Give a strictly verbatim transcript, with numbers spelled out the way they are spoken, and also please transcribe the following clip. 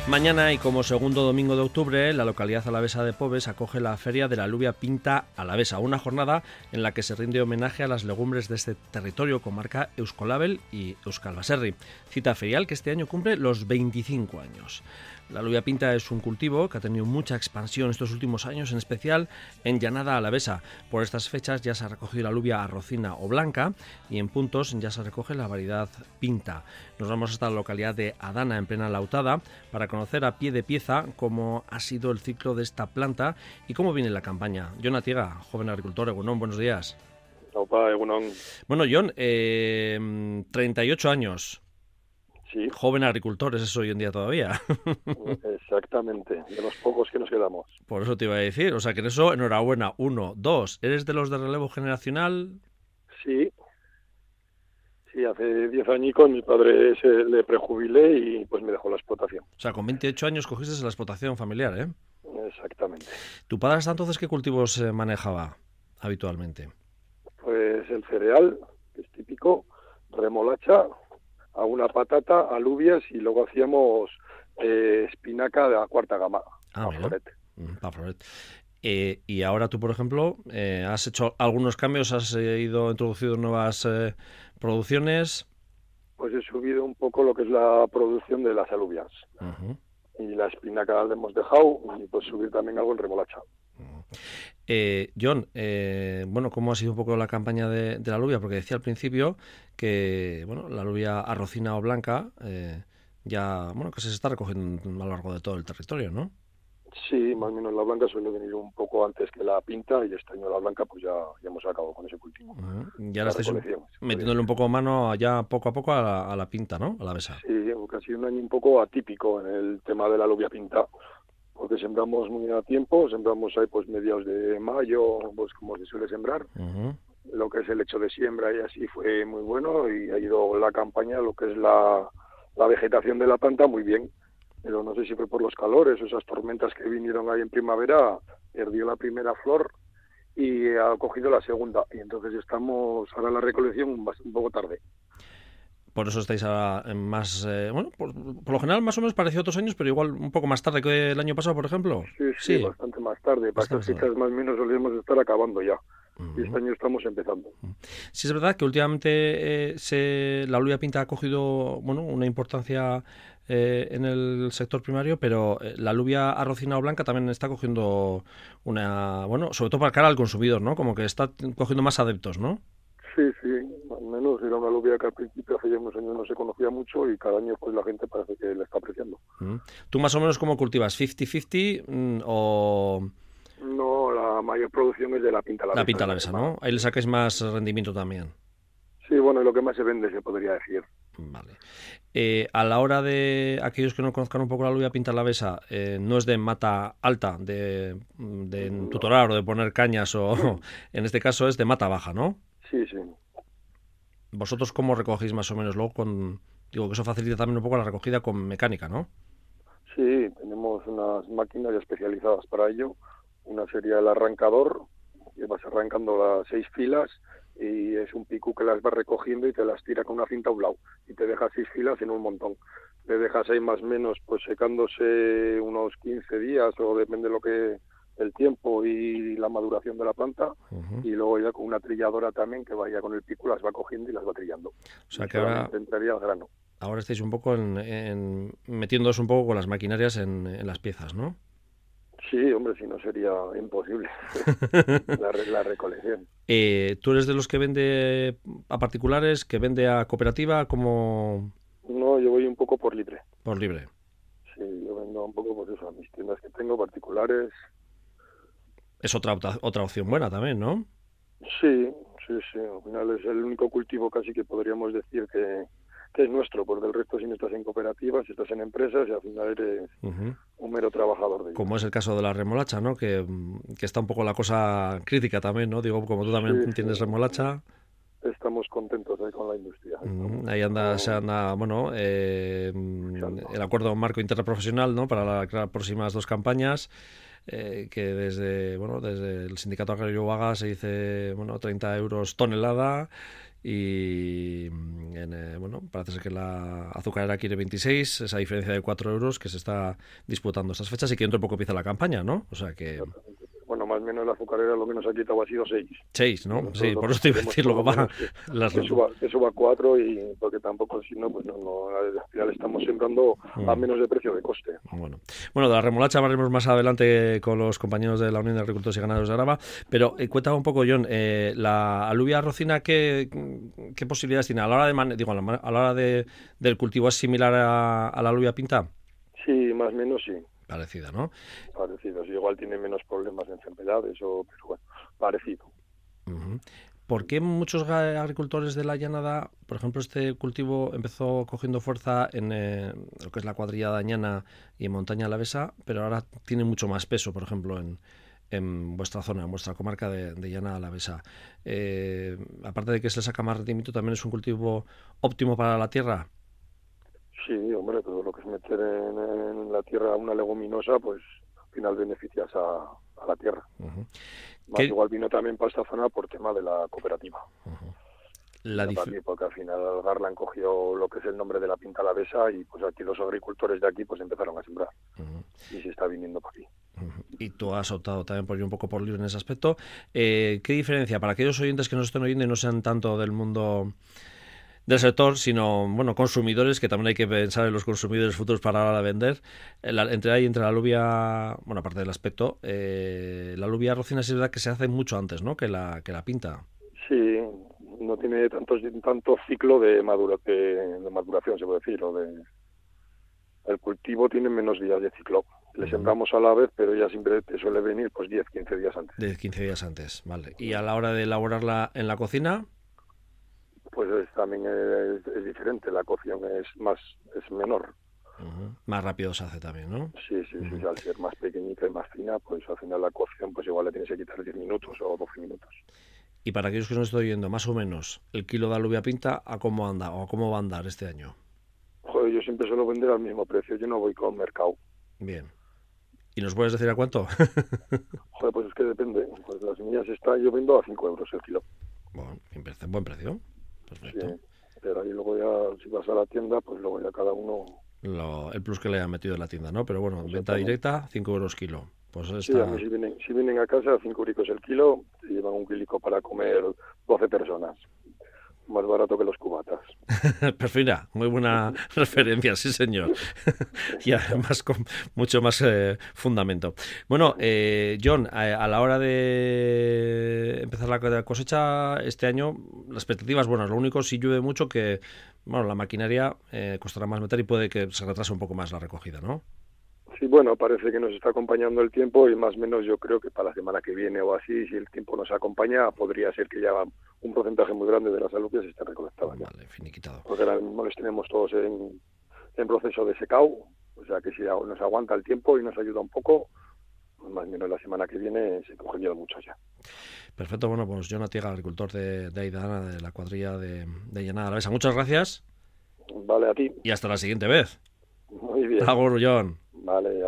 Mañana y como segundo domingo de octubre, la localidad alavesa de Pobes acoge la Feria de la Alubia Pinta Alavesa, una jornada en la que se rinde homenaje a las legumbres de este territorio, comarca Euskolabel y Euskal Baserri. Cita ferial que este año cumple los veinticinco años. La alubia pinta es un cultivo que ha tenido mucha expansión estos últimos años, en especial en llanada alavesa. Por estas fechas ya se ha recogido la alubia arrocina o blanca y en puntos ya se recoge la variedad pinta. Nos vamos hasta la localidad de Adana, en plena Lautada, para conocer a pie de pieza cómo ha sido el ciclo de esta planta y cómo viene la campaña. Jon Atiega, joven agricultor, Egunon, buenos días. Opa, Egunon. Bueno, Jon, eh, treinta y ocho años. Sí. Joven agricultor, es eso hoy en día todavía. Exactamente, de los pocos que nos quedamos. Por eso te iba a decir, o sea que en eso, enhorabuena. Uno, dos, ¿eres de los de relevo generacional? Sí, sí, hace diez añicos mi padre se le prejubilé y pues me dejó la explotación. O sea, con veintiocho años cogiste la explotación familiar, ¿eh? Exactamente. ¿Tu padre hasta entonces qué cultivos eh, manejaba habitualmente? Pues el cereal, que es típico, remolacha, a una patata, alubias y luego hacíamos eh, espinaca de la cuarta gama. Ah, mira. Pafloret. Eh, y ahora tú, por ejemplo, eh, has hecho algunos cambios, has eh, ido introducido nuevas eh, producciones. Pues he subido un poco lo que es la producción de las alubias. Uh-huh. Y la espinaca la hemos dejado y pues subir también algo en remolacha. Uh-huh. Eh, Jon, eh, bueno, ¿cómo ha sido un poco la campaña de, de la alubia? Porque decía al principio que, bueno, la alubia arrocina o blanca eh, ya, bueno, que se está recogiendo a lo largo de todo el territorio, ¿no? Sí, más o menos la blanca suele venir un poco antes que la pinta y este año la blanca pues ya, ya hemos acabado con ese cultivo. Uh-huh. Y ahora estáis metiéndole un poco mano ya poco a poco a la, a la pinta, ¿no? A la besa. Sí, casi un año un poco atípico en el tema de la alubia pinta, porque sembramos muy a tiempo, sembramos ahí pues mediados de mayo, pues como se suele sembrar. Uh-huh. Lo que es el hecho de siembra y así fue muy bueno y ha ido la campaña, lo que es la, la vegetación de la planta muy bien. Pero no sé si fue por los calores o esas tormentas que vinieron ahí en primavera, perdió la primera flor y ha cogido la segunda. Y entonces estamos ahora en la recolección un poco tarde. Por eso estáis ahora más, eh, bueno, por, por lo general más o menos parecido a otros años, pero igual un poco más tarde que el año pasado, por ejemplo. Sí, sí, sí. Bastante más tarde. Para estas fechas más o menos solemos estar acabando ya. Uh-huh. Y este año estamos empezando. Sí, es verdad que últimamente eh, se, la alubia pinta ha cogido, bueno, una importancia eh, en el sector primario, pero eh, la alubia arrocina o blanca también está cogiendo una, bueno, sobre todo para cara al consumidor, ¿no? Como que está cogiendo más adeptos, ¿no? Sí, sí, al menos era una alubia que al principio hace ya unos años no se conocía mucho y cada año pues la gente parece que la está apreciando. Uh-huh. ¿Tú más o menos cómo cultivas? ¿cincuenta cincuenta mm, o...? No, la mayor producción es de la pinta alavesa. La pinta alavesa, ¿no? Ahí le sacáis más rendimiento también. Sí, bueno, es lo que más se vende, se podría decir. Vale. Eh, a la hora de aquellos que no conozcan un poco la alubia pinta alavesa, eh, no es de mata alta, de, de no. tutorar o de poner cañas, o en este caso es de mata baja, ¿no? Sí, sí. ¿Vosotros cómo recogéis más o menos luego con...? Digo que eso facilita también un poco la recogida con mecánica, ¿no? Sí, tenemos unas máquinas especializadas para ello. Una sería el arrancador, que vas arrancando las seis filas y es un picú que las vas recogiendo y te las tira con una cinta a un lado y te deja seis filas en un montón. Le dejas ahí más o menos pues secándose unos quince días o depende de lo que el tiempo y la maduración de la planta. Uh-huh. Y luego ya con una trilladora también que vaya con el picú, las va cogiendo y las va trillando. O sea que ahora entraría al grano. Ahora estáis un poco en, en metiéndoos un poco con las maquinarias en, en las piezas, ¿no? Sí, hombre, si no sería imposible la, la recolección. Eh, ¿Tú eres de los que vende a particulares, que vende a cooperativa, como...? No, yo voy un poco por libre. Por libre. Sí, yo vendo un poco por eso, a mis tiendas que tengo particulares. Es otra otra opción buena también, ¿no? Sí, sí, sí. Al final es el único cultivo casi que podríamos decir que, que es nuestro, porque el resto si no estás en cooperativas, estás en empresas y al final eres uh-huh. un mero trabajador de ellos. Como es el caso de la remolacha, ¿no? Que, que está un poco la cosa crítica también, ¿no? Digo, como tú también sí, tienes sí. remolacha. Estamos contentos ahí con la industria. Uh-huh. Ahí anda, no, se anda, bueno, eh, el acuerdo marco interprofesional, ¿no? Para las próximas dos campañas. Eh, que desde bueno desde el sindicato agrario Vaga se dice bueno treinta euros tonelada y en, eh, bueno, parece ser que la azucarera quiere veintiséis, esa diferencia de cuatro euros que se está disputando estas fechas y que dentro de poco empieza la campaña, ¿no? O sea que... Bueno, más o menos la azucarera lo que nos ha quitado ha sido seis. Seis, ¿no? Nosotros sí, por eso te iba a decir, luego va... Que, las... que, suba, que suba cuatro y porque tampoco, si no, pues no, no al final estamos sembrando mm. a menos de precio de coste. Bueno, bueno, de la remolacha hablaremos más adelante con los compañeros de la Unión de Agricultores y Ganaderos de Araba, pero eh, cuéntame un poco, John, eh, la alubia rocina, ¿qué, qué posibilidades tiene? A la hora de, man... Digo, a la, a la hora de, del cultivo, ¿es similar a, a la alubia pinta? Sí, más o menos sí. Parecida, ¿no? Parecido, sí, igual tiene menos problemas de enfermedades, o, pero bueno, parecido. Uh-huh. ¿Por qué muchos agricultores de la llanada, por ejemplo, este cultivo empezó cogiendo fuerza en eh, lo que es la cuadrilla de Añana y en Montaña Alavesa, pero ahora tiene mucho más peso, por ejemplo, en, en vuestra zona, en vuestra comarca de, de Llana Alavesa? Eh, aparte de que se le saca más rendimiento, ¿también es un cultivo óptimo para la tierra? Sí, hombre, todo lo que es meter en, en la tierra una leguminosa, pues al final beneficias a, a la tierra. Uh-huh. Más igual vino también para esta zona por tema de la cooperativa. Uh-huh. La dif- aquí, porque al final Garland cogió lo que es el nombre de la pinta alavesa y pues aquí los agricultores de aquí pues empezaron a sembrar. Uh-huh. Y se está viniendo para aquí. Uh-huh. Y tú has optado también por ir un poco por libre en ese aspecto. Eh, ¿Qué diferencia para aquellos oyentes que nos estén oyendo y no sean tanto del mundo del sector, sino bueno, consumidores, que también hay que pensar en los consumidores futuros para ahora vender, la, entre ahí entre la alubia, bueno, aparte del aspecto, eh, la alubia rocina es verdad que se hace mucho antes, ¿no?, que la que la pinta. Sí, no tiene tanto, tanto ciclo de, madura, de, de maduración, se puede decir, o de el cultivo tiene menos días de ciclo. Le uh-huh. sembramos a la vez, pero ya siempre te suele venir pues diez, quince días antes. diez, quince días antes, vale. ¿Y a la hora de elaborarla en la cocina? Pues es, también es, es diferente, la cocción es más es menor. Uh-huh. Más rápido se hace también, ¿no? Sí, sí, uh-huh. sí, al ser más pequeñita y más fina, pues al final la cocción pues igual le tienes que quitar diez minutos o doce minutos. Y para aquellos que nos estoy oyendo, más o menos, el kilo de alubia pinta, ¿a cómo anda o a cómo va a andar este año? Joder, yo siempre suelo vender al mismo precio, yo no voy con mercado. Bien. ¿Y nos puedes decir a cuánto? Joder, pues es que depende. Pues las mías están, yo vendo a cinco euros el kilo. Bueno, buen precio. Perfecto. Sí, pero ahí luego ya, si vas a la tienda, pues luego ya cada uno... Lo, el plus que le ha metido en la tienda, ¿no? Pero bueno, venta directa, cinco euros kilo. Pues está... Sí, a mí si vienen, si vienen a casa, cinco euricos el kilo, se llevan un kilico para comer doce personas. Más barato que los cubatas. Pues mira, muy buena referencia, sí señor. Y además con mucho más eh, fundamento. Bueno, eh, John, a, a la hora de empezar la cosecha este año, las expectativas, bueno, lo único, si llueve mucho, que bueno, la maquinaria eh, costará más meter y puede que se retrase un poco más la recogida, ¿no? Sí, bueno, parece que nos está acompañando el tiempo y más o menos yo creo que para la semana que viene o así, si el tiempo nos acompaña, podría ser que ya un porcentaje muy grande de las alubias esté recolectada. Vale, finiquitado. Porque ahora mismo los tenemos todos en, en proceso de secao, o sea que si nos aguanta el tiempo y nos ayuda un poco, pues más o menos la semana que viene se cogerían muchos ya. Perfecto, bueno, pues John Atiega, agricultor de, de Aidana, de la cuadrilla de, de Llana Alavesa. Muchas gracias. Vale, a ti. Y hasta la siguiente vez. Muy bien. Agur, John. Vale,